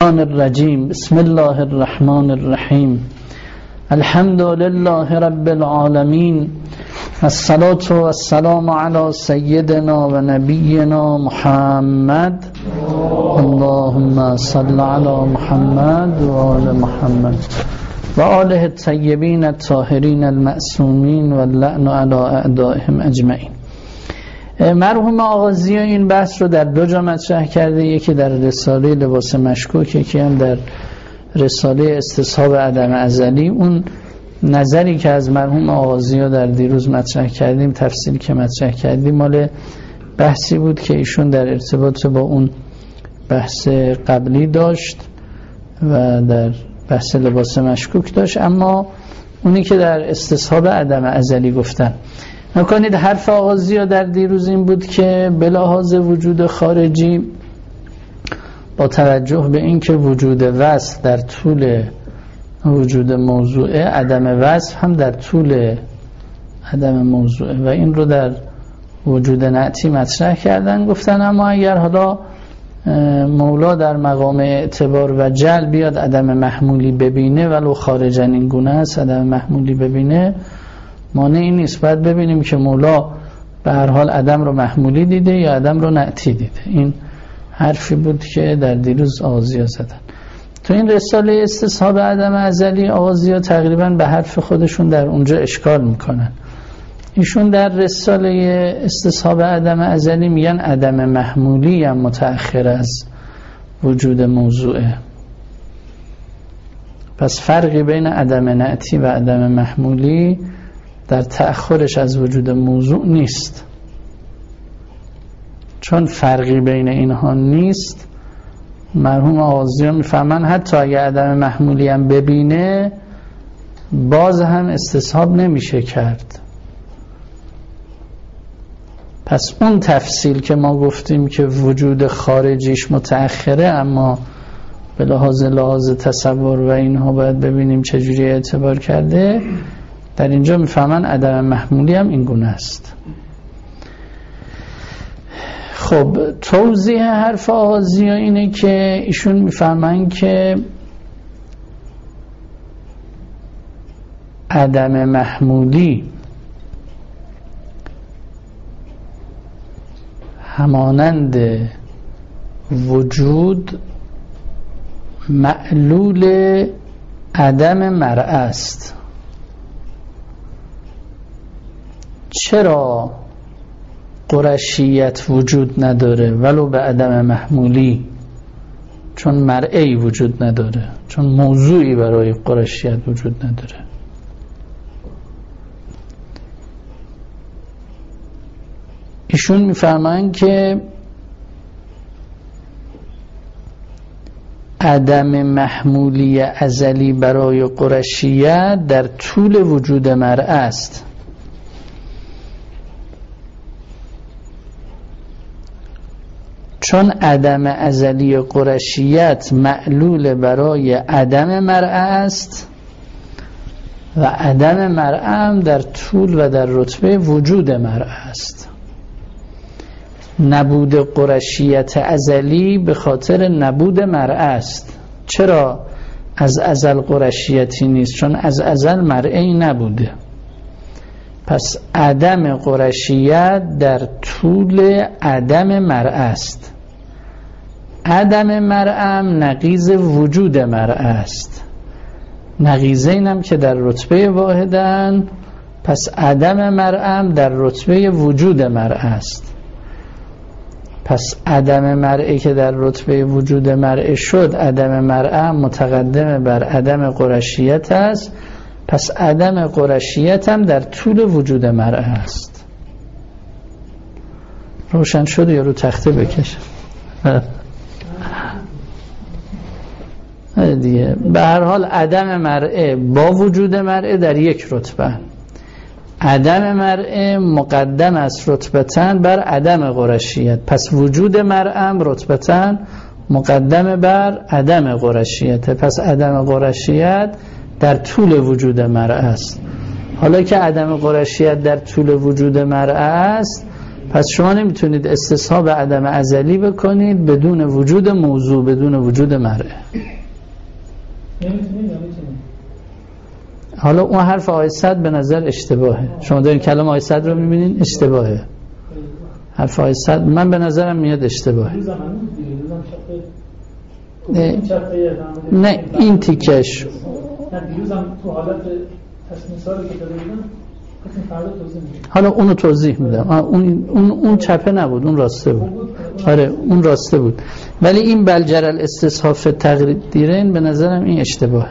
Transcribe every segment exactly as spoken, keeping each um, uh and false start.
الرجیم. بسم الله الرحمن الرحیم. الحمد لله رب العالمین، الصلاة والسلام علی سیدنا و نبینا محمد. اللهم صل علی محمد و آل محمد و آله الطیبین الطاهرین المعصومین و اللعن علی اعدائهم اجمعین. مرحوم آغازی این بحث رو در دو جا مطرح کرده، یکی در رساله لباس مشکوک، یکی هم در رساله استصحاب عدم ازلی. اون نظری که از مرحوم آغازی ها در دیروز مطرح کردیم، تفصیلی که مطرح کردیم، مال بحثی بود که ایشون در ارتباط با اون بحث قبلی داشت و در بحث لباس مشکوک داشت. اما اونی که در استصحاب عدم ازلی گفتن، نکنید حرف آغازی ها در دیروز این بود که بلحاظ وجود خارجی، با توجه به این که وجود وصف در طول وجود موضوعه، عدم وصف هم در طول عدم موضوعه و این رو در وجود نعتی مطرح کردن. گفتن اما اگر حالا مولا در مقام اعتبار و جل بیاد عدم محمولی ببینه، ولو خارجا این گونه است، عدم محمولی ببینه، مانعی نیست. باید ببینیم که مولا به هر حال عدم رو محمولی دیده یا عدم رو نعتی دیده. این حرفی بود که در دیروز آغازی‌ها زدن. تو این رساله استصحاب عدم ازلی، آغازی‌ها تقریبا به حرف خودشون در اونجا اشکال میکنن. ایشون در رساله استصحاب عدم ازلی میگن عدم محمولی هم متأخر از وجود موضوعه. پس فرقی بین عدم نعتی و عدم محمولی در تأخرش از وجود موضوع نیست. چون فرقی بین اینها نیست، مرحوم آغازی ها میفهمن حتی اگه عدم محمولی هم ببینه، باز هم استصحاب نمیشه کرد. پس اون تفصیل که ما گفتیم که وجود خارجیش متأخره، اما به لحاظ لحاظ تصور و اینها باید ببینیم چجوری اعتبار کرده، در اینجا میفهمن عدم محمولی هم این گونه است. خب توضیح حرف آغازی ها اینه که ایشون میفهمن که عدم محمولی همانند وجود معلول عدم مرء است. چرا قرشیت وجود نداره ولو به عدم محمولی؟ چون مرئی وجود نداره، چون موضوعی برای قرشیت وجود نداره. ایشون میفهمن که عدم محمولی ازلی برای قرشیت در طول وجود مرء است. چون عدم ازلی قرشیت معلول برای عدم مرء است و عدم مرء هم در طول و در رتبه وجود مرء است. نبود قرشیت ازلی به خاطر نبود مرء است. چرا از ازل قرشیتی نیست؟ چون از ازل مرئی نبوده. پس عدم قرشیت در طول عدم مرء است. عدم مرء هم نقیض وجود مرء است. نقیضین هم که در رتبه واحدن، پس عدم مرء هم در رتبه وجود مرء است. پس عدم مرئی که در رتبه وجود مرئی شد، عدم مرئی هم متقدم بر عدم قرشیت است. پس عدم قرشیت هم در طول وجود مرئی است. روشن شد یا رو تخته بکشم؟ دیگه به هر حال عدم مرئی با وجود مرئی در یک رتبه. عدم مرئی مقدم است رتبتاً بر عدم قرشیت. پس وجود مرئی هم رتبتاً مقدم بر عدم قرشیت. پس عدم قرشیت در طول وجود مرئی است. حالا که عدم قرشیت در طول وجود مرئی است، پس شما نمیتونید استصحاب عدم ازلی بکنید بدون وجود موضوع، بدون وجود مرء. حالا اون حرف آیه صد به نظر اشتباهه. شما دارین کلام آیه صد رو میبینین اشتباهه. حرف آیه صد من به نظرم میاد اشتباهه. نه, نه این تیکش حالا اونو توضیح میدم. اون اون اون چپه نبود، اون راسته بود. آره اون راسته بود، ولی این بلجر الاستصحاب تقدیرین به نظرم این اشتباهه.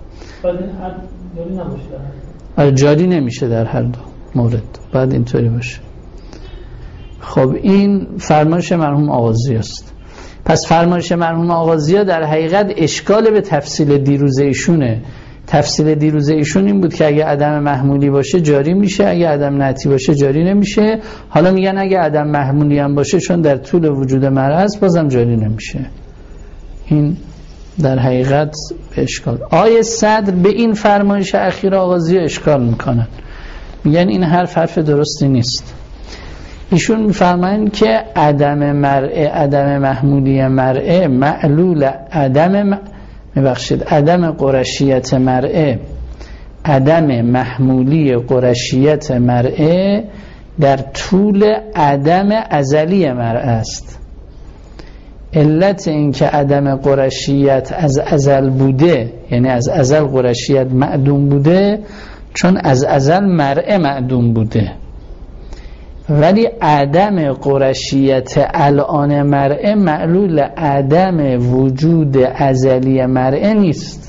آره جاری نمیشه در هر دو مورد، بعد اینطوری باشه. خب این فرمایش مرحوم آغازی است. پس فرمایش مرحوم آغازی در حقیقت اشکال به تفصیل دیروزه ایشونه. تفصیل دیروزه ایشون این بود که اگه عدم محمولی باشه جاری میشه، اگه عدم نعتی باشه جاری نمیشه. حالا میگن اگه عدم محمولی هم باشه چون در طول وجود مرز بازم جاری نمیشه. این در حقیقت به اشکال. آیه صدر به این فرمایش اخیر آغازی اشکال میکنن، میگن این حرف حرف درستی نیست. ایشون میفرمایند که عدم مرء، عدم محمولی مرء معلول عدم میبخشید عدم قرشیت مرء، عدم محمولی قرشیت مرء در طول عدم ازلی مرء است. علت این که عدم قرشیت از ازل بوده، یعنی از ازل قرشیت معدوم بوده، چون از ازل مرء معدوم بوده، ولی عدم قرشیت الان مرء معلول عدم وجود ازلی مرء نیست.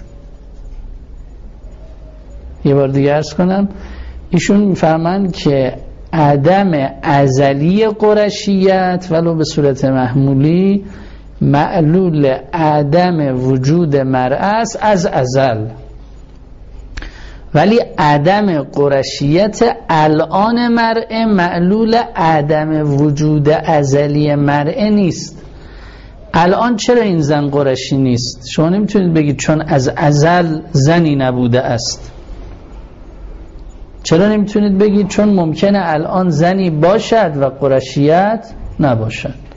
یه بار دیگه عرض کنم، ایشون میفهمند که عدم ازلی قرشیت ولو به صورت محمولی معلول عدم وجود مرء است از ازل، ولی عدم قرشیت الان مرء معلول عدم وجود ازلی مرء نیست. الان چرا این زن قرشی نیست؟ شما نمیتونید بگید چون از ازل زنی نبوده است. چرا نمیتونید بگید چون ممکنه الان زنی باشد و قرشیت نباشد؟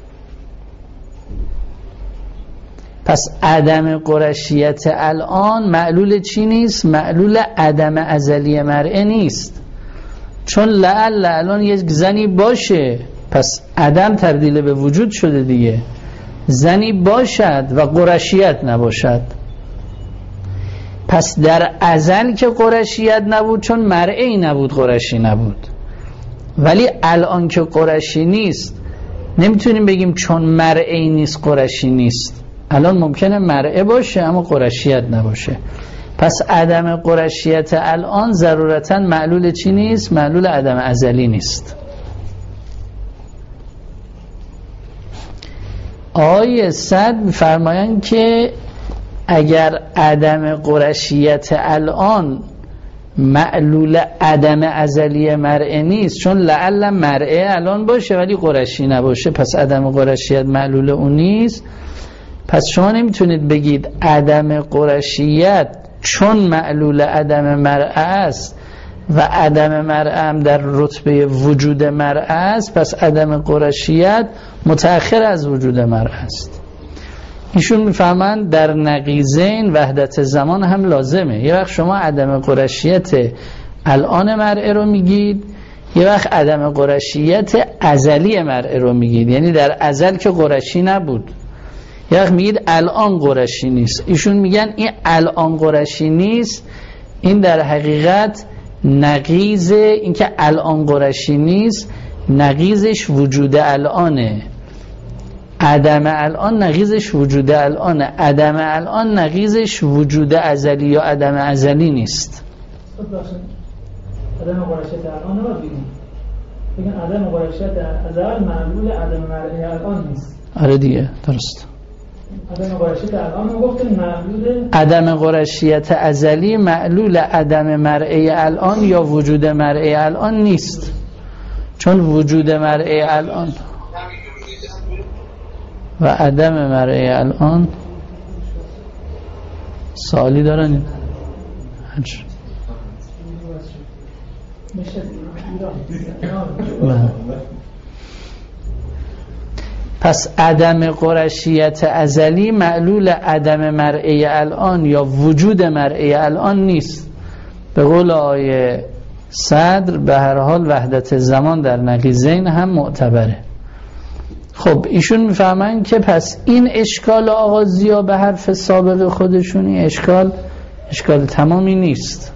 پس عدم قرشیت الان معلول چی نیست؟ معلول عدم ازلی مرء نیست. چون لعل الان یک زنی باشه، پس عدم تبدیل به وجود شده دیگه. زنی باشد و قرشیت نباشد. پس در ازل که قرشیت نبود چون مرئی نبود قرشی نبود، ولی الان که قرشی نیست نمیتونیم بگیم چون مرئی نیست قرشی نیست. الان ممکنه مرئه باشه اما قرشیت نباشه. پس عدم قرشیت الان ضرورتاً معلول چی نیست؟ معلول عدم ازلی نیست. آیه صد می‌فرمایند که اگر عدم قرشیت الان معلول عدم ازلی مرئه نیست، چون لعل مرئه الان باشه ولی قرشی نباشه، پس عدم قرشیت معلول اون نیست. پس شما نمیتونید بگید عدم قرشیت چون معلول عدم مرء است و عدم مرء هم در رتبه وجود مرء است، پس عدم قرشیت متأخر از وجود مرء است. ایشون میفهمند در نقیضین وحدت زمان هم لازمه. یه وقت شما عدم قرشیت الان مرء رو میگید، یه وقت عدم قرشیت ازلی مرء رو میگید، یعنی در ازل که قرشی نبود. یه وقت میگید الان قرشی نیست. ایشون میگن این الان قرشی نیست، این در حقیقت نقیض این که الان قرشی نیست، نقیضش وجود الانه. عدم الان نقیضش وجود الانه، عدم الان نقیضش وجود ازلی یا عدم ازلی نیست. عدم قرشیت الان رو بگیم، بگن عدم قرشیت ازل معلول عدم مرئی الان نیست. آره دیگه درست. عدم قرشیت الان رو گفتن معلول عدم قرشیت ازلی معلول عدم مرئی الان یا وجود مرئی الان نیست، چون وجود مرئی الان و عدم مرئی الان سوالی دارن؟ پس عدم قرشیت ازلی معلول عدم مرئی الان یا وجود مرئی الان نیست. به قول آیه صدر به هر حال وحدت زمان در نقیضین هم معتبره. خب ایشون میفهمن که پس این اشکال آغازیا به حرف سابق خودشونی اشکال اشکال تمامی نیست.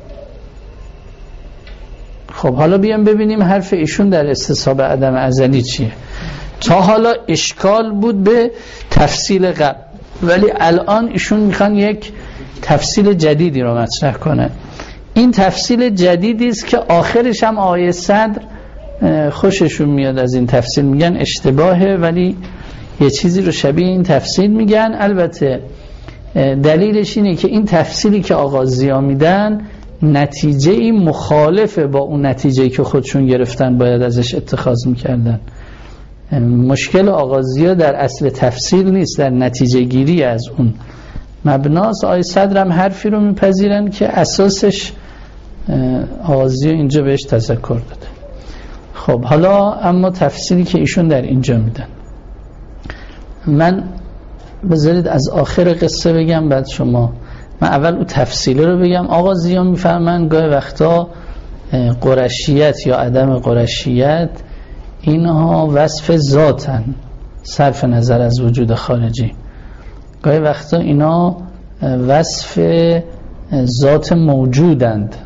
خب حالا بیام ببینیم حرف ایشون در استصحاب عدم ازلی چیه. تا حالا اشکال بود به تفصیل قبل، ولی الان ایشون میخوان یک تفصیل جدیدی رو مطرح کنه. این تفصیل جدیدی است که آخرش هم آیه صدر خوششون میاد از این تفصیل، میگن اشتباهه ولی یه چیزی رو شبیه این تفصیل میگن. البته دلیلش اینه که این تفصیلی که آغازیا میدن نتیجه ای مخالفه با اون نتیجه‌ای که خودشون گرفتن باید ازش اتخاذ میکردن. مشکل آغازیا در اصل تفصیل نیست، در نتیجه گیری از اون مبناست. آیه صدر هم حرفی رو میپذیرن که اساسش آغازیا اینجا بهش تذکر داده. خب حالا اما تفصیلی که ایشون در اینجا میدن، من بذارید از آخر قصه بگم بعد شما. من اول اون تفصیلی رو بگم. آغازیا میفهمن گاهی وقتا قرشیت یا عدم قرشیت اینها وصف ذاتن صرف نظر از وجود خارجی. گاهی وقتا اینا وصف ذات موجودند.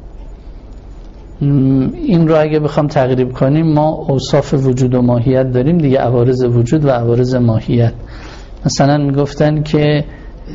این رو اگه بخوام تقریب کنیم ما اوصاف وجود و ماهیت داریم دیگه، عوارض وجود و عوارض ماهیت. مثلا میگفتن که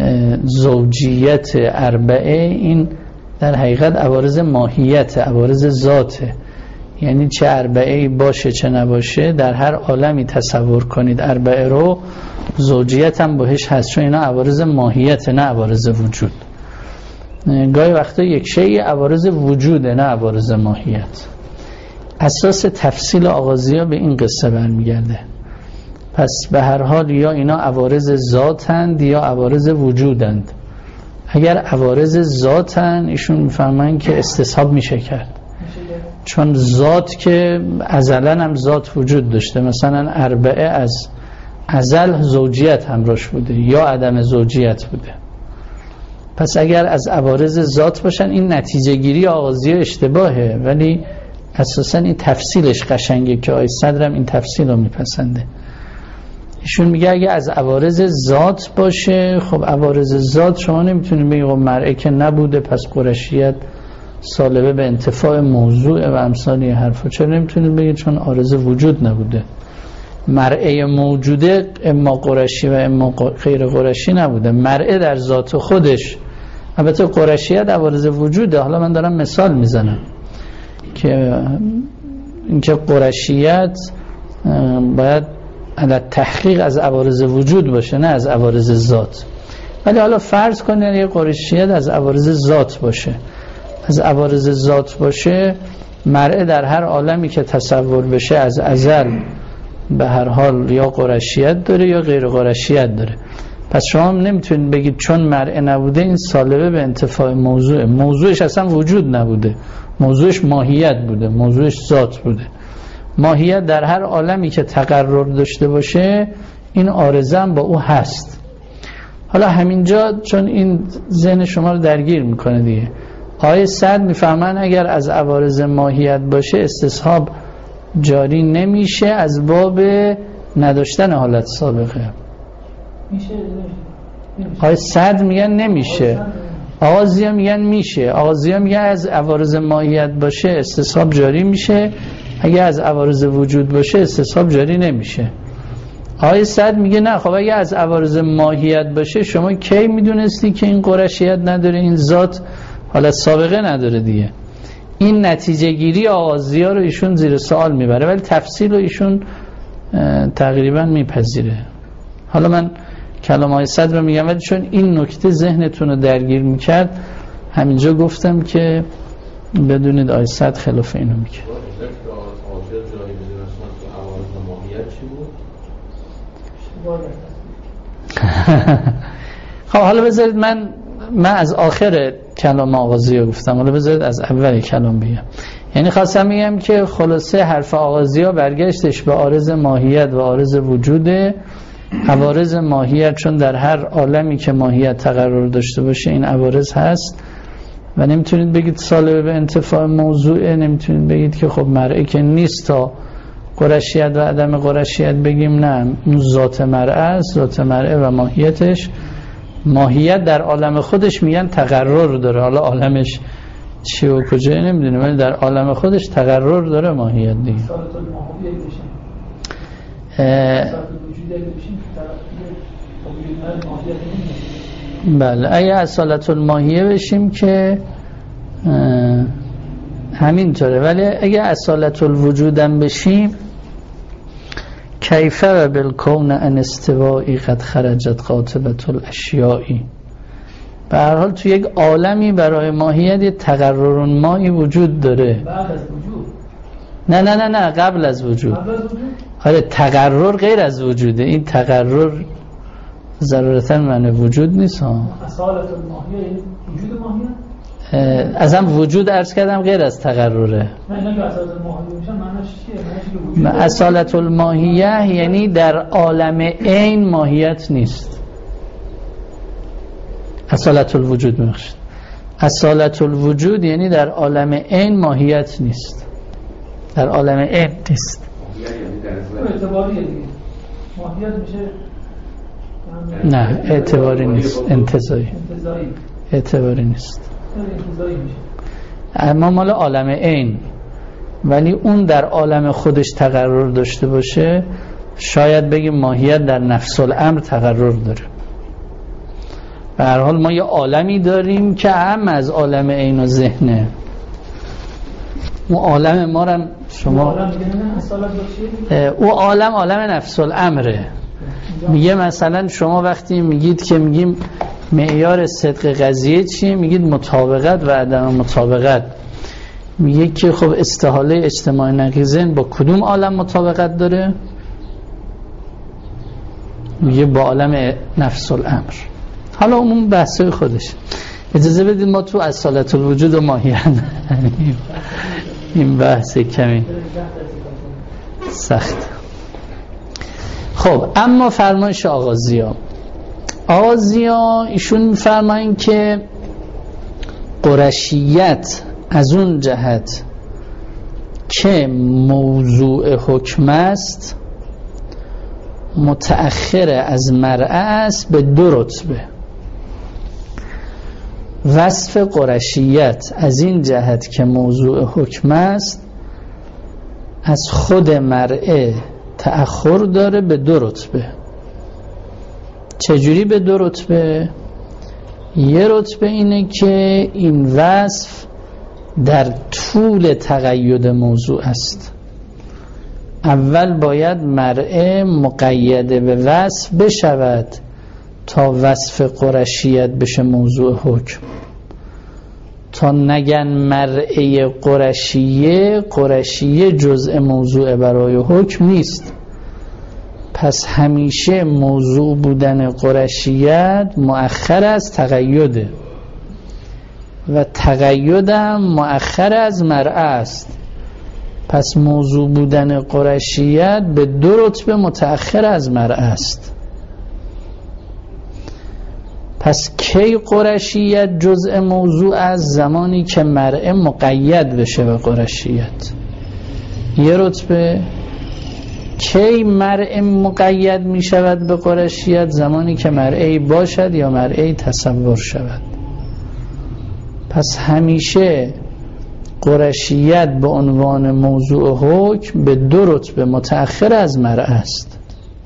زوجیت اربعه این در حقیقت عوارض ماهیت، عوارض ذاته. یعنی چه اربعه باشه چه نباشه در هر عالمی تصور کنید اربعه رو، زوجیت هم بهش هست، چون اینا عوارض ماهیت نه عوارض وجود. گاهی وقتا یک شیء عوارض وجوده نه عوارض ماهیت. اساس تفصیل آغازیا به این قصه برمیگرده. پس به هر حال یا اینا عوارض ذاتند یا عوارض وجودند. اگر عوارض ذاتن ایشون میفهمن که استصحاب میشه کرد، چون ذات که ازلن هم ذات وجود داشته. مثلا اربعه از ازل زوجیت همراش بوده یا عدم زوجیت بوده. پس اگر از عوارض ذات باشن این نتیجه گیری آغازی اشتباهه، ولی اساسا این تفصیلش قشنگه که آیه صدرم این تفصیل رو میپسنده. ایشون میگه اگه از عوارض ذات باشه، خب عوارض ذات شما نمیتونید بگید مرئی که نبوده پس قرشیت سالبه به انتفاع موضوع و امثالی حرفا. چرا نمیتونید بگید؟ چون عارض وجود نبوده. مرئی موجوده اما قرشی و اما غیر قرشی نبوده. مرئی در ذات خودش، البته قرشیت عوارض وجوده. حالا من دارم مثال میزنم که اینکه قرشیت باید علی تحقیق از عوارض وجود باشه نه از عوارض ذات. ولی حالا فرض کنید یه قرشیت از عوارض ذات باشه. از عوارض ذات باشه، مرئی در هر عالمی که تصور بشه از ازل به هر حال یا قرشیت داره یا غیر قرشیت داره. پس شما نمیتونید بگید چون مرئی نبوده این سالبه به انتفاع موضوع. موضوعش اصلا وجود نبوده، موضوعش ماهیت بوده، موضوعش ذات بوده. ماهیت در هر عالمی که تقرر داشته باشه این عارضه هم با او هست. حالا همینجا چون این ذهن شما رو درگیر میکنه دیگه، آیه صد میفهمن اگر از عوارض ماهیت باشه استصحاب جاری نمیشه از باب نداشتن حالت سابقه. میشه آیه صد میگن نمیشه، آغازیا میگن میشه. آغازیا میگن از عوارض ماهیت باشه استصحاب جاری میشه، اگه از عوارض وجود باشه استصحاب جاری نمیشه. آیه صد میگه نه، خب اگه از عوارض ماهیت باشه شما کی میدونستی که این قرشیت نداره، این ذات حالت سابقه نداره دیگه. این نتیجه گیری آغازیا رو ایشون زیر سوال میبره، ولی تفصیل رو ایشون تقریبا میپذیره. حالا من کلام آیه صد رو میگم، ولی چون این نکته ذهنتون رو درگیر میکرد همینجا گفتم که بدونید آیه صد خلاف اینو میگه. خب حالا بذارید من من از آخر کلام آغازی رو گفتم، حالا بذارید از اول کلام بگم. یعنی خواستم میگم که خلاصه حرف آغازی ها برگشتش به عارض ماهیت و عارض وجوده. عوارض ماهیت چون در هر عالمی که ماهیت تقرر داشته باشه این عوارض هست و نمیتونید بگید سالب به انتفاع موضوعه، نمیتونید بگید که خب مرئی که نیست تا قرشیت و عدم قرشیت بگیم، نه، اون ذات مرئی است، ذات مرئی و ماهیتش. ماهیت در عالم خودش میگن تقرر داره، حالا عالمش چی و کجای نمیدونیم، ولی در عالم خودش تقرر داره ماهیت دیگه. بله اگه اصالت الماهیه بشیم که همینطوره، ولی اگه اصالت الوجودم بشیم کیفه و بالکون ان استوایی قد خرجت قاطبت الاشیایی. به هر حال تو یک عالمی برای ماهیت یه تقرر مایی وجود داره. بعد از وجود؟ نه نه نه نه قبل از وجود. قبل از وجود؟ آره تقرر غیر از وجوده. این تقرر ضرورتاً معنی وجود نیست ها. اصالت الماهیه یعنی وجود ماهیت؟ ازم وجود عرض کردم غیر از تقرره. نه اینا که اصالت الماهیه میشن معنیش چیه؟ معنیش اصالت الماهیه یعنی در عالم عین ماهیت نیست. اصالت الوجود میخشید. اصالت الوجود یعنی در عالم عین ماهیت نیست، در عالم عین نیست. اعتباریه دیگه. ماهیت میشه نه اعتباری نیست، انتزاعی. انتزاعی اعتباری نیست، انتزاعی میشه. اما مال عالم عین، ولی اون در عالم خودش تقرر داشته باشه شاید بگیم ماهیت در نفس الامر تقرر داره. به هر حال ما یه عالمی داریم که اهم از عالم عین و ذهنه. اون عالم ما رو شما او عالم عالم نفس الامره. میگه مثلا شما وقتی میگید که میگیم معیار صدق قضیه چیه، میگید مطابقت و عدم مطابقت. میگه که خب استحاله اجتماع نقیضین با کدوم عالم مطابقت داره؟ میگه با عالم نفس الامر. حالا اون بحثای خودش. اجازه بدید ما تو اصالت الوجود و ماهیت این بحث کمی سخت. خب اما فرمایش آغازی ها آغازی ها ایشون میفرمایین که قرشیت از اون جهت که موضوع حکم است متأخر از مرعه است به دو رتبه. وصف قرشیت از این جهت که موضوع حکم است از خود مرعه تأخر داره به دو رتبه. چجوری به دو رتبه؟ یه رتبه اینه که این وصف در طول تقید موضوع است. اول باید مرعه مقیده به وصف بشود تا وصف قرشیت بشه موضوع حکم. تا نگن مرعه قرشیه، قرشیه جزء موضوع برای حکم نیست. پس همیشه موضوع بودن قرشیت مؤخر از تقیده و تقیدم مؤخر از مرعه است. پس موضوع بودن قرشیت به دو رتبه متأخر از مرعه است. پس کی قرشیت جزء موضوع از زمانی که مرعه مقید بشه به قرشیت. یه رتبه. کی مرعه مقید می شود به قرشیت؟ زمانی که مرعه باشد یا مرعه تصور شود. پس همیشه قرشیت به عنوان موضوع حکم به دو رتبه متأخر از مرعه است.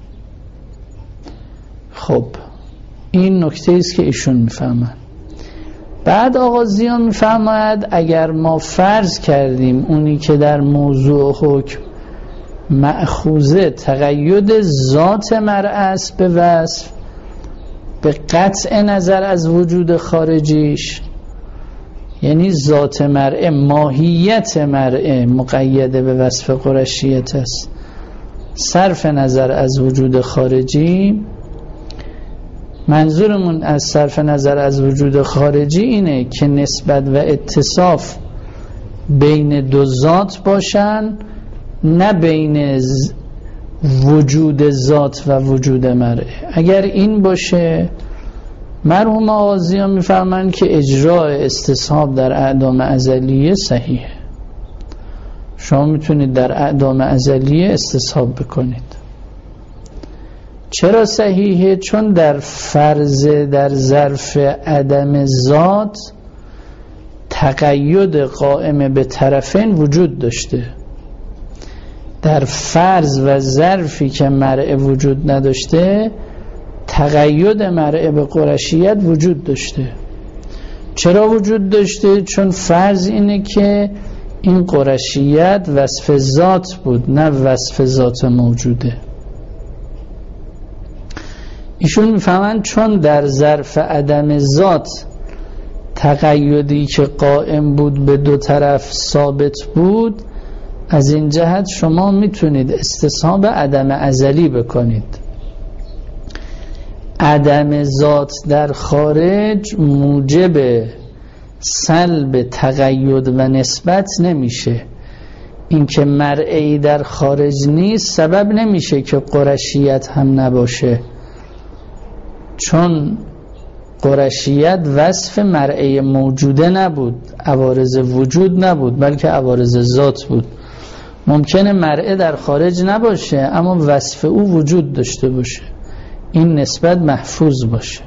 خب این نکته است که ایشون میفهمند. بعد آغازیان میفهمد اگر ما فرض کردیم اونی که در موضوع حکم مأخوذه تقید ذات مرعه است به وصف به قطع نظر از وجود خارجیش، یعنی ذات مرعه ماهیت مرعه مقیده به وصف قرشیت است صرف نظر از وجود خارجی. منظورمون از صرف نظر از وجود خارجی اینه که نسبت و اتصاف بین دو ذات باشن، نه بین وجود ذات و وجود مرئه. اگر این باشه مرحوم آغازیان میفرمایند که اجراء استصحاب در اعدام ازلیه صحیحه. شما میتونید در اعدام ازلیه استصحاب بکنید. چرا صحیحه؟ چون در فرض در ظرف عدم ذات تقید قائم به طرفین وجود داشته. در فرض و ظرفی که مرء وجود نداشته تقید مرء به قرشیت وجود داشته. چرا وجود داشته؟ چون فرض اینه که این قرشیت وصف ذات بود، نه وصف ذات موجوده. ایشون میفهمن چون در ظرف عدم ذات تقیدی که قائم بود به دو طرف ثابت بود، از این جهت شما میتونید استصحاب عدم ازلی بکنید. عدم ذات در خارج موجب سلب تقید و نسبت نمیشه. اینکه مرئی در خارج نیست سبب نمیشه که قرشیت هم نباشه، چون قرشیت وصف مرئی موجوده نبود، عوارض وجود نبود، بلکه عوارض ذات بود. ممکنه مرئی در خارج نباشه اما وصف او وجود داشته باشه، این نسبت محفوظ باشه.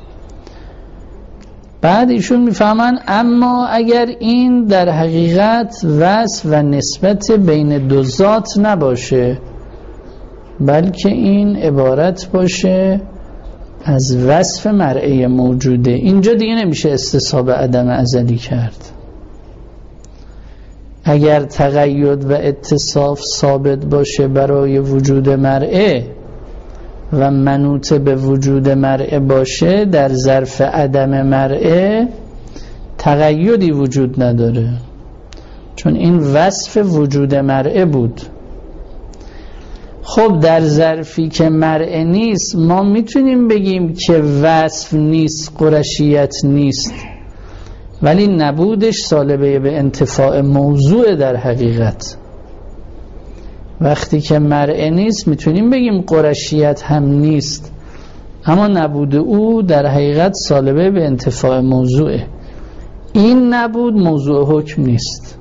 بعد ایشون میفهمن اما اگر این در حقیقت وصف و نسبت بین دو ذات نباشه، بلکه این عبارت باشه از وصف مرئی موجوده، اینجا دیگه نمیشه استصحاب عدم ازلی کرد. اگر تقید و اتصاف ثابت باشه برای وجود مرئی و منوط به وجود مرئی باشه، در ظرف عدم مرئی تقیدی وجود نداره، چون این وصف وجود مرئی بود. خب در ظرفی که مرئی نیست ما میتونیم بگیم که وصف نیست، قرشیت نیست، ولی نبودش سالبه به انتفاع موضوع. در حقیقت وقتی که مرئی نیست میتونیم بگیم قرشیت هم نیست، اما نبود او در حقیقت سالبه به انتفاع موضوعه. این نبود موضوع حکم نیست.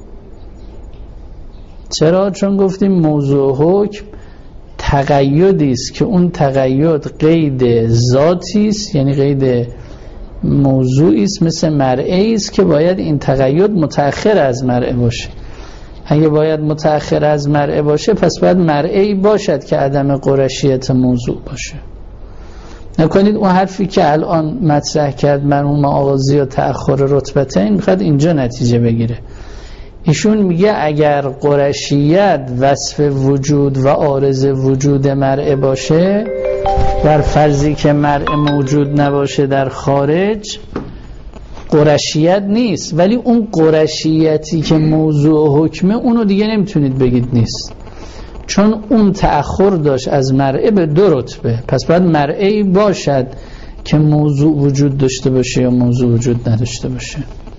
چرا؟ چون گفتیم موضوع حکم تقیدی است که اون تقید قید ذاتی است، یعنی قید موضوعی است مثل مرئی است که باید این تقید متأخر از مرئی باشه. اگه باید متأخر از مرئی باشه پس باید مرئی باشد که عدم قرشیت موضوع باشه. نکنید اون حرفی که الان مطرح کرد مرحوم آغازی و تأخر رتبتین میخواد اینجا نتیجه بگیره. ایشون میگه اگر قرشیت وصف وجود و عارض وجود مرئی باشه، در فرضی که مرئی موجود نباشه در خارج، قرشیت نیست، ولی اون قرشیتی که موضوع حکمه اونو دیگه نمیتونید بگید نیست، چون اون تأخر داشت از مرئی به دو رتبه. پس باید مرئی باشد که موضوع وجود داشته باشه یا موضوع وجود نداشته باشه.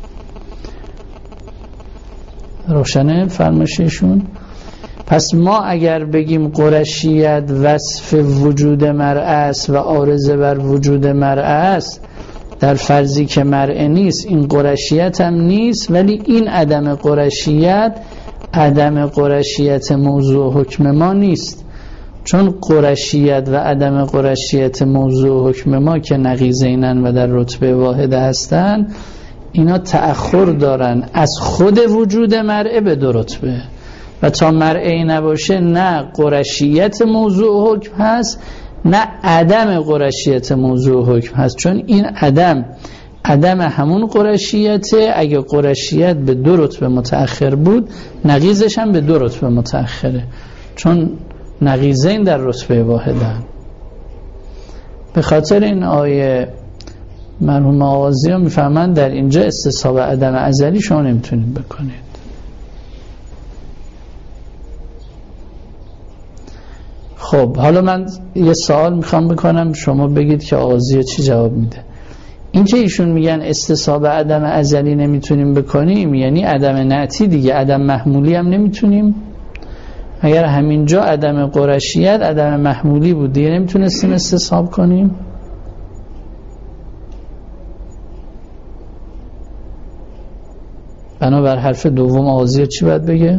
روشنه فرمایششون؟ پس ما اگر بگیم قرشیت وصف وجود مرئی است و عارضه بر وجود مرئی است، در فرضی که مرئی نیست این قرشیت هم نیست، ولی این عدم قرشیت عدم قرشیت موضوع حکم ما نیست، چون قرشیت و عدم قرشیت موضوع حکم ما که نقیضینن و در رتبه واحده هستن، اینا تأخر دارن از خود وجود مرئی به دو رتبه، و تا مرئی نباشه نه قرشیت موضوع حکم هست نه عدم قرشیت موضوع حکم هست، چون این عدم عدم همون قرشیته. اگه قرشیت به دو رتبه متأخر بود نقیضش هم به دو رتبه متأخره، چون نقیضین در رتبه واحده. به خاطر این آیه مرحوم آغازی ها میفهمن در اینجا استصحاب عدم ازلی شما نمیتونید بکنید. خب حالا من یه سوال میخوام بکنم، شما بگید که آغازی چی جواب میده. این که ایشون میگن استصحاب عدم ازلی نمیتونیم بکنیم یعنی عدم نعتی دیگه، عدم محمولی هم نمیتونیم. اگر همینجا عدم قرشیت عدم محمولی بود دیگه نمیتونستیم استصحاب کنیم. بنابر حرف دوم آغازی چی باید بگه؟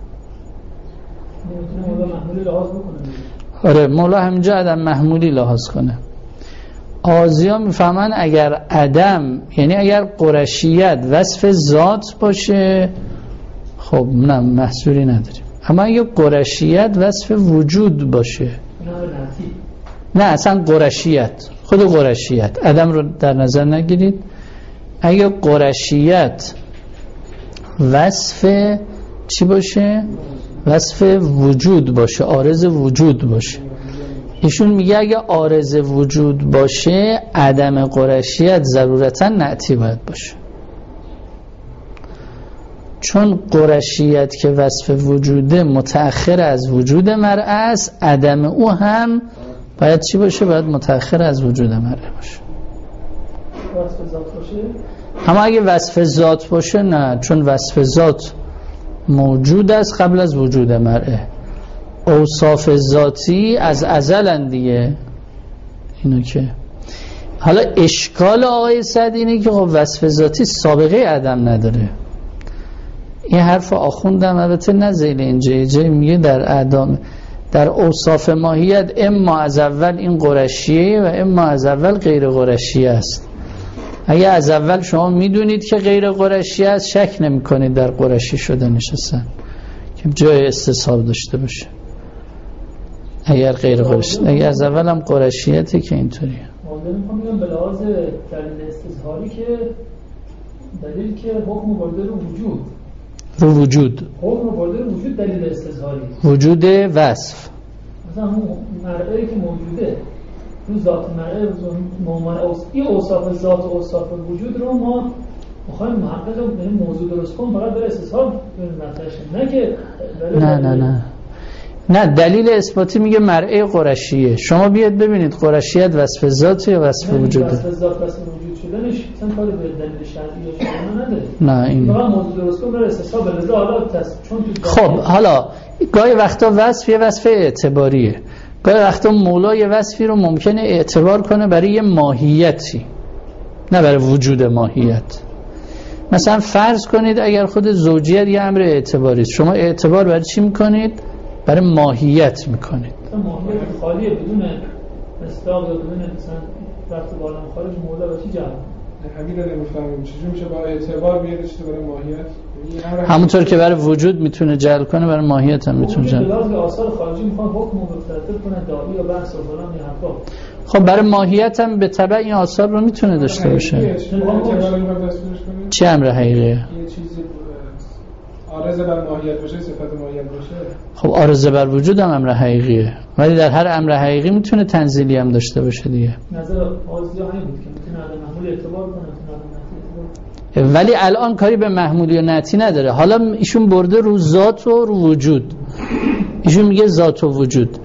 آره مولا همینجا عدم محمولی لحاظ کنه. آغازی ها میفهمن اگر عدم یعنی اگر قرشیت وصف ذات باشه خب نه محصولی نداریم، اما اگر قرشیت وصف وجود باشه نه اصلا قرشیت خود قرشیت عدم رو در نظر نگیرید. اگر قرشیت وصف چی باشه؟ وصف وجود باشه، عارض وجود باشه. ایشون میگه اگه عارض وجود باشه عدم قرشیت ضرورتا نعتی باید باشه، چون قرشیت که وصف وجوده متأخر از وجود مرء است، عدم او هم باید چی باشه؟ باید متأخر از وجود مرء باشه. وصف ذات باشه؟ اما اگه وصف ذات باشه نه، چون وصف ذات موجود است قبل از وجود مرء. اوصاف ذاتی از ازلن دیگه. اینو که حالا اشکال آقای سعدی اینه که خب وصف ذاتی سابقه عدم نداره. این حرف آخوندم البته نزیل اینجا جای میگه در اعدام در اوصاف ماهیت اما از اول این قرشیه و اما از اول غیر قرشیه است. اگه از اول شما میدونید که غیر قرشیه است شک نمی کنید در قرشی شدنش هستن که جای استصحاب داشته باشه. اگر غیر قرشی اگر از اول هم قرشیته که اینطوریه. موضوع میگم به لحاظ دلیل استظهاری که دلیل که حکم برده رو وجود رو وجود حکم برده رو وجود دلیل استظهاری وجود وصف مثلا اون مرعی که موجوده رو ذات مرعی مومان این اوصاف ذات و اوصاف وجود رو ما میخوایم محقق یعنی موضوع درست کنم فقط برای استظهار نه که نه نه نه نه دلیل اثباتی میگه مرعی قرشیه. شما بیاد ببینید قرشیت وصف ذات یا وصف وجوده؟ وصف ذات وصف وجود شدنش اصلا کاری به دلیل شرعی شدن نداره. نه این فقط موضوع درست کنم برای استثبات بلزا حالا چون تو خب حالا گاهی وقتا وصف یه وصف اعتباریه، گاهی وقتا مولا یه وصفی رو ممکنه اعتبار کنه برای یه ماهیتی نه برای وجود ماهیت. مثلا فرض کنید اگر خود زوجیت یه امر اعتباری است، شما اعتبار برای چی میکنید؟ برای ماهیت میکنید. ماهیت خالیه بدون مصداق یا بدون مثلا رفت بالا خارج مولا و چی جمع همین رو نمیفهمیم چجوری میشه با اعتبار بیادش تو برای ماهیت؟ همونطور که برای وجود میتونه جعل کنه برای ماهیت هم میتونه جعل کنه. به آثار خارجی میخوان حکم رو مترتب کنه دایی یا بحث و فلان یا حرفا. خب برای ماهیت هم به تبع این آثار رو میتونه داشته باشه. چه امر حقیقیه؟ یه چیزی عارض بر ماهیت باشه صفت ماهیت باشه. خب عارض بر وجود هم امر حقیقیه، ولی در هر امر حقیقی میتونه تنزیلی هم داشته باشه دیگه. نظر آزی همین بود که میتونه عدم محمول اعتبار کنه، میتونه عدم ولی الان کاری به محمولی و نعتی نداره. حالا ایشون برده رو ذات و رو وجود، ایشون میگه ذات و وجود.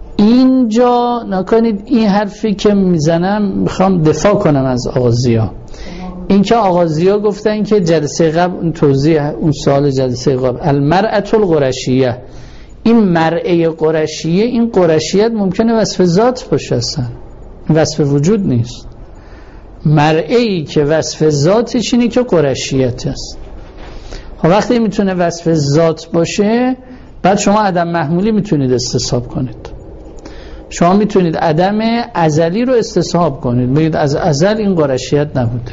اینجا نکنید این حرفی که میزنم میخوام دفاع کنم از آغازی‌ها. این که آغازی‌ها گفتن که جلسه قبل اون توضیح اون سوال جلسه قبل المرأة القرشیه، این مرعه قرشیه، این قرشیت ممکنه وصف ذات باشه اصلا وصف وجود نیست. مرعه‌ای که وصف ذاتش اینه که قرشیت است. خب وقتی میتونه وصف ذات باشه بعد شما عدم محمولی میتونید استصحاب کنید. شما میتونید عدم ازلی رو استصحاب کنید، بگید از ازل این قرشیت نبوده.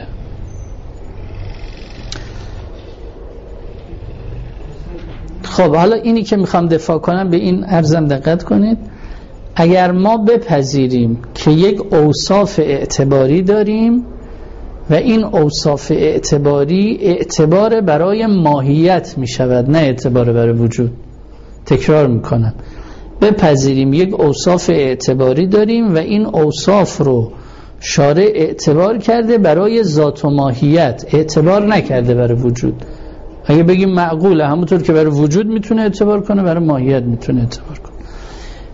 خب حالا اینی که میخوام دفاع کنم به این عرضم دقت کنید. اگر ما بپذیریم که یک اوصاف اعتباری داریم و این اوصاف اعتباری اعتبار برای ماهیت میشود نه اعتبار برای وجود، تکرار میکنم، بپذیریم یک اوصاف اعتباری داریم و این اوصاف رو شارع اعتبار کرده برای ذات و ماهیت، اعتبار نکرده برای وجود. اگه بگیم معقوله همونطور که برای وجود میتونه اعتبار کنه برای ماهیت میتونه اعتبار کنه.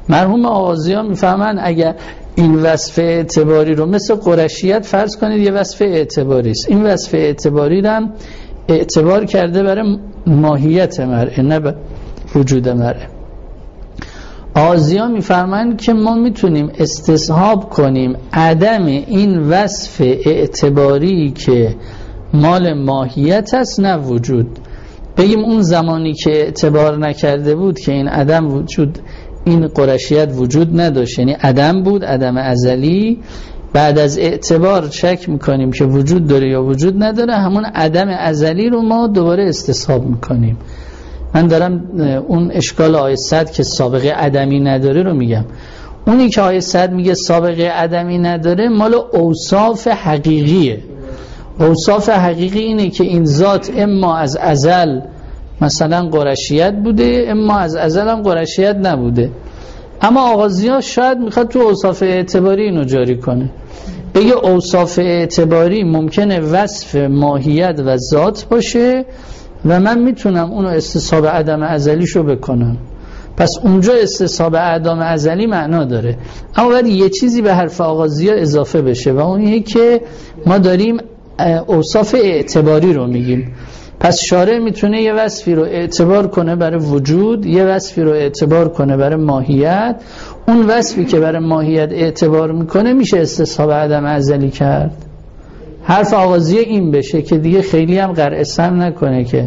مرحوم آغازی ها میفهمن اگر این وصف اعتباری رو مثل قرشیت فرض کنید یه وصف اعتباری است، این وصف اعتباری رو هم اعتبار کرده برای ماهیت مرء نه به وجود مرء. آغازی ها میفهمن که ما میتونیم استصحاب کنیم عدم این وصف اعتباری که مال ماهیت است نه وجود، بگیم اون زمانی که اعتبار نکرده بود که این عدم وجود، این قرشیت وجود نداشت، یعنی عدم بود، عدم ازلی، بعد از اعتبار شک میکنیم که وجود داره یا وجود نداره، همون عدم ازلی رو ما دوباره استصحاب میکنیم. من دارم اون اشکال آیه صد که سابقه عدمی نداره رو میگم. اونی که آیه صد میگه سابقه عدمی نداره مال اوصاف حقیقیه. اوصاف حقیقی اینه که این ذات اما از ازل مثلا قرشیت بوده، اما از ازل هم قرشیت نبوده. اما آغازی ها شاید میخواد تو اوصاف اعتباری اینو جاری کنه، بگه اوصاف اعتباری ممکنه وصف ماهیت و ذات باشه و من میتونم اونو استصحاب عدم ازلیشو بکنم، پس اونجا استصحاب عدم ازلی معنا داره. اما باید یه چیزی به حرف آغازی ها اضافه بشه و اون اینه که ما داریم اوصاف اعتباری رو میگیم، پس شارع میتونه یه وصفی رو اعتبار کنه برای وجود، یه وصفی رو اعتبار کنه برای ماهیت، اون وصفی که برای ماهیت اعتبار میکنه میشه استصحاب عدم ازلی کرد. حرف آغازی این بشه که دیگه خیلی هم قرع سم نکنه که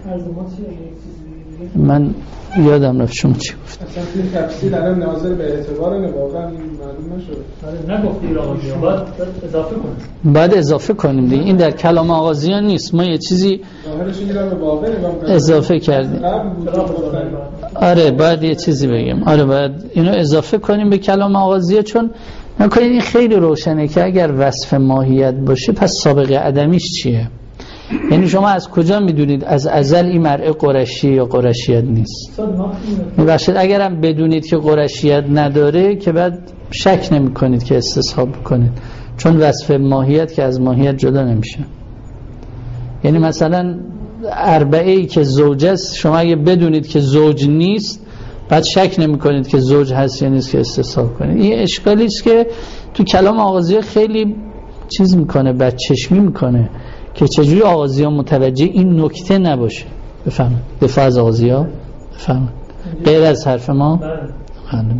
من یادم رفت شما چی گفت. اصلا توی تفسیر الان ناظر به اعتبار نه، واقعا این معلوم نشد. نگفتی آغازی ها، باید اضافه کنیم. باید اضافه کنیم دیگه، این در کلام آغازیان نیست، ما یه چیزی اضافه کردیم. آره باید یه چیزی بگیم، آره باید اینو اضافه کنیم به کلام آغازیه، چون نکنید این خیلی روشنه که اگر وصف ماهیت باشه پس سابقه عدمیش چیه؟ یعنی شما از کجا میدونید از ازل این مرء قرشی یا قرشیت نیست؟ میبخشید اگرم بدونید که قرشیت نداره که بعد شک نمی کنید که استصحاب کنید، چون وصف ماهیت که از ماهیت جدا نمیشه. یعنی مثلا اربعه ای که زوج است، شما اگه بدونید که زوج نیست بعد شک نمی کنید که زوج هست یا نیست که استصحاب کنید. این اشکالی است که تو کلام آغازی خیلی چیز میکنه، بچشمی میکنه که چجوری آغازی ها متوجه این نکته نباشه. بفهمید دفاع از آغازی ها بفهمید غیر از حرف ما بله بفهمید.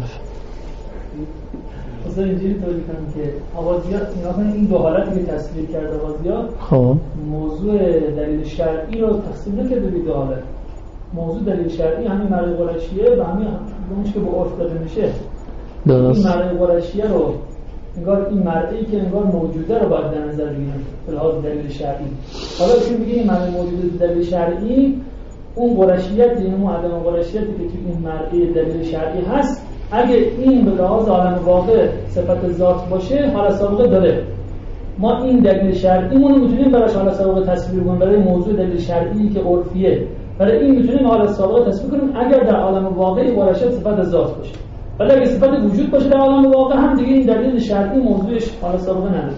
اصلا اینجوری توجه کنم که آغازی ها این دو حالتی که تصویر کرده آغازی ها خب موضوع دلیل شرعی رو تقسیم نکرده به دو حالت. موضوع دلیل شرعی همین مرء قرشیه و همین اونش که به عرف داده میشه. درست. این مرء قرشیه رو انگار این مرئی که انگار موجوده رو باید در نظر بگیریم به لحاظ دلیل شرعی. حالا چون میگه این مرئی موجوده دلیل شرعی، اون قرشیت یعنی اون عدم قرشیتی که توی این مرئی دلیل شرعی هست، اگه این به لحاظ عالم واقع صفت ذات باشه حالا سابقه داره. ما این دلیل شرعیمون رو میتونیم براش حالا سابقه تصویر کنیم، برای موضوع دلیل شرعی که عرفیه، برای این میتونیم حالا سابقه تصویر کنیم اگر در عالم واقعی قرشیت صفت ذات باشه. ولی اگه صفت وجود باشه در عالم واقع هم دیگه این دلیل شرعی موضوعش حالا سابقه نداره.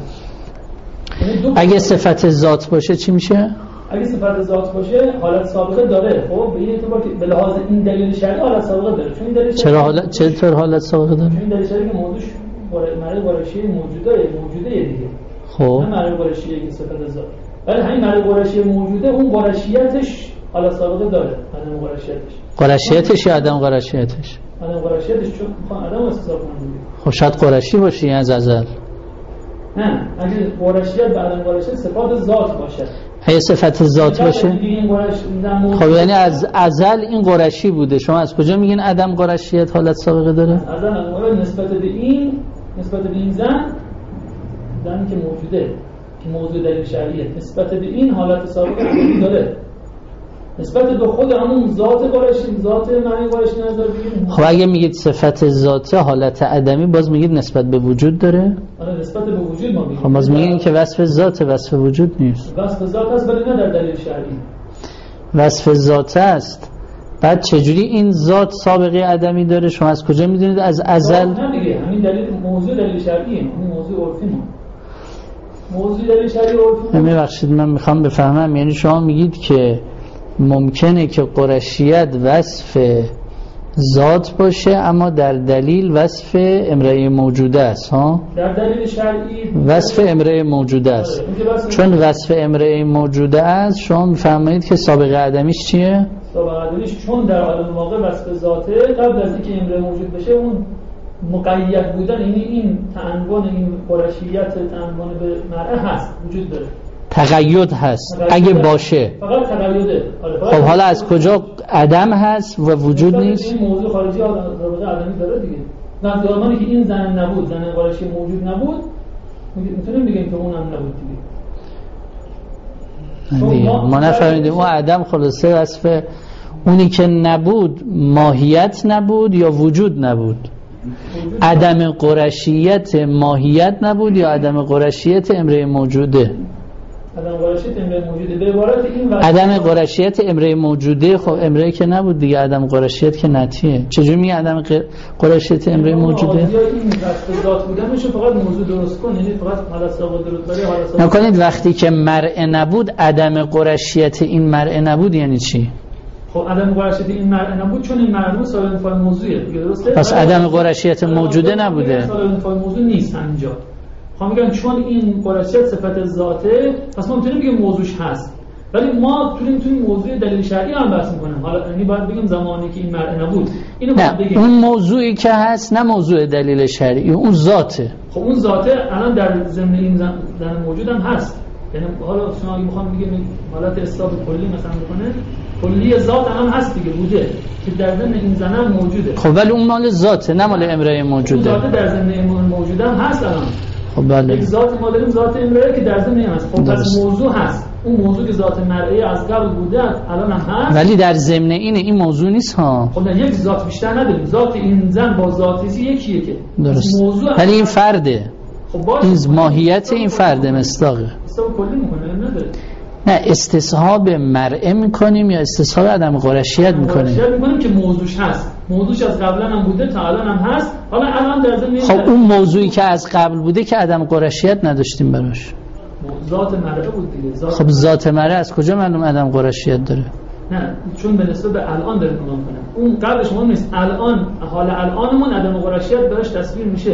اگه صفت ذات باشه چی میشه؟ اگه صفت ذات باشه حالت سابقه داره. خب به این اعتبار که به لحاظ این دلیل شرعی حالت سابقه داره. چون این دلیل چرا حالت چطور حالت سابقه داره؟ چون این دلیل شرعی که موضوعش مرء قرشی موجوده موجوده دیگه. خب نه مرء قرشی که صفت ذات. ولی همین مرء قرشی موجوده اون قرشیتش حالا سابقه داره. عدم قرشیتش. قرشیتش یا عدم قرشیتش؟ عدم قرشیتش چون میخوان عدم استثاب کنن. خب شاید قرشی باشه از ازل. نه اگه قرشیت به عدم قرشیت صفات ذات باشه. اگه صفت ذات باشه خب یعنی از ازل این قرشی بوده، شما از کجا میگین عدم قرشیت حالت سابقه داره؟ از ازل نسبت به این نسبت به این زن زنی که موجوده که موضوع دلیل شرعیه، نسبت به این حالت سابقه داره. نسبت به خود همون ذات قرشی ذات معنی قرشی نظر بگیریم. خب اگه میگید صفت ذاته حالت عدمی باز میگید نسبت به وجود داره؟ آره نسبت به وجود ما میگیم. خب باز میگین که وصف ذاته وصف وجود نیست. وصف ذات هست ولی نه در دلیل شرعی. وصف ذات است. بعد چجوری این ذات سابقه عدمی داره؟ شما از کجا میدونید؟ از ازل؟ نه دیگه همین دلیل موضوع دلیل شرعیه، همین موضوع عرفی ما. موضوع دلیل شرعی عرفی. ببخشید من میخوام بفهمم، یعنی شما میگید که ممکنه که قرشیت وصف ذات باشه اما در دلیل وصف امرأه موجوده است ها؟ در دلیل شرعی وصف امرأه موجوده است. چون وصف امرأه موجوده است شما میفرمایید که سابقه عدمیش چیه؟ سابقه عدمیش چون در عالم واقع وصف ذاته قبل از اینکه امرأه موجود بشه اون مقید بودن، یعنی این تعنوان، این قرشیت تعنوان به مرأه هست، وجود داره، تقید هست اگه باشه. فقط تقیده. خب حالا از کجا عدم هست و وجود نیست؟ این موضوع خارجی رابطه عدمی داره دیگه. نه زمانی که این زن نبود، زن قرشی موجود نبود، میتونیم بگیم که اونم نبود دیگه. دیگه ما نفهمیدیم اون عدم خلاصه وصف اونی که نبود ماهیت نبود یا وجود نبود؟ عدم قرشیت ماهیت نبود یا عدم قرشیت امرأه موجوده؟ عدم قرشیت امرأه موجوده. به عبارت این عدم قرشیت امرأه موجوده. خب امرأه که نبود دیگه، عدم قرشیت که نتیه. چجوری میگه عدم قرشیت امرأه موجوده؟ این وصف ذات بودنش فقط موضوع درست کن، یعنی فقط حالت ثابت درست برای حالت ثابت. نکنید وقتی که مرء نبود عدم قرشیت این مرء نبود یعنی چی؟ خب عدم قرشیت این مرء نبود چون این مرء سالم فاعل موضوعه دیگه، درسته؟ پس عدم قرشیت موجوده نبوده. سالم فاعل موضوع نیست اینجا. خب میگن چون این قرشیت صفت ذاته پس ما میتونیم بگیم موضوعش هست، ولی ما تو این موضوع دلیل شرعی هم بحث میکنیم. حالا یعنی باید بگیم زمانی که این مرء نبود اینو باید بگیم. اون موضوعی که هست نه موضوع دلیل شرعی، اون ذاته. خب اون ذاته الان در ضمن این زن موجود هم هست. یعنی حالا شما اگه میخوام بگیم حالت اثبات کلی مثلا بکنه، کلی ذات هم هست دیگه، بوده که در ضمن این زن هم موجوده. خب ولی اون مال ذاته نه مال امرأه موجوده. اون ذات در ضمن این موجود هم هست الان. خب بله. یک ذات ما داریم ذات امرأه که در ضمن این هست. خب پس موضوع هست. اون موضوع که ذات مرئه از قبل بوده الان هم هست، ولی در ضمن اینه این موضوع نیست ها. خب نه یک ذات بیشتر نداریم، ذات این زن با ذات یکیه که درست، ولی این فرده. خب این ماهیت این فرده مصداقه. مصداق کلی میکنه نداره. نه استصحاب مرئه میکنیم یا استصحاب عدم قرشیت میکنیم؟ قرشیت میکنیم که موضوعش هست، موضوعش از قبلا هم بوده تا الان هم هست. حالا الان در ضمن خب اون موضوعی که از قبل بوده که عدم قرشیت نداشتیم براش، ذات مرئه بود دیگه. ذات خب ذات مرئه از کجا معلوم عدم قرشیت داره؟ نه چون به نسبت به الان داره نگاه کنه، اون قبلش مهم نیست. الان حال الانمون عدم قرشیت براش تصویر میشه،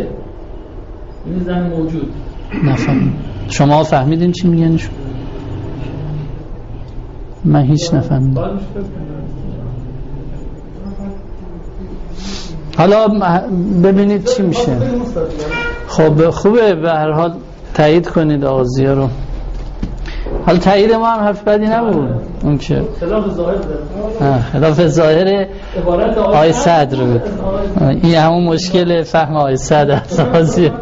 این زن موجود. نفهم. شما فهمیدین چی میگن؟ من هیچ نفهمیدم. حالا ببینید چی میشه. خب خوبه به هر حال تایید کنید آغازیه رو. حالا تایید ما هم حرف بدی نبود، اون که خلاف ظاهر داره، خلاف ظاهر آی صدر بود. این همون مشکل فهم آی صدر است. آغازیه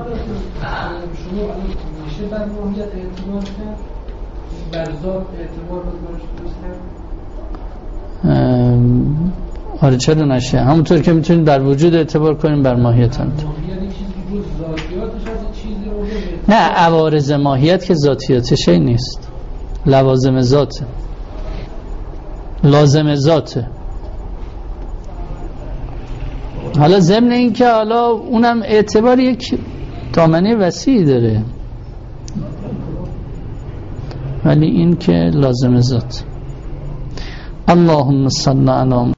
آره چرا نشه؟ همونطور که میتونید بر وجود اعتبار کنیم بر ماهیت هم. نه عوارض ماهیت که ذاتیاتش نیست، لوازم ذاته، لازم ذاته. حالا ضمن این که حالا اونم اعتبار یک دامنه وسیعی داره، ولی این که لازم ذات. اللهم صل علی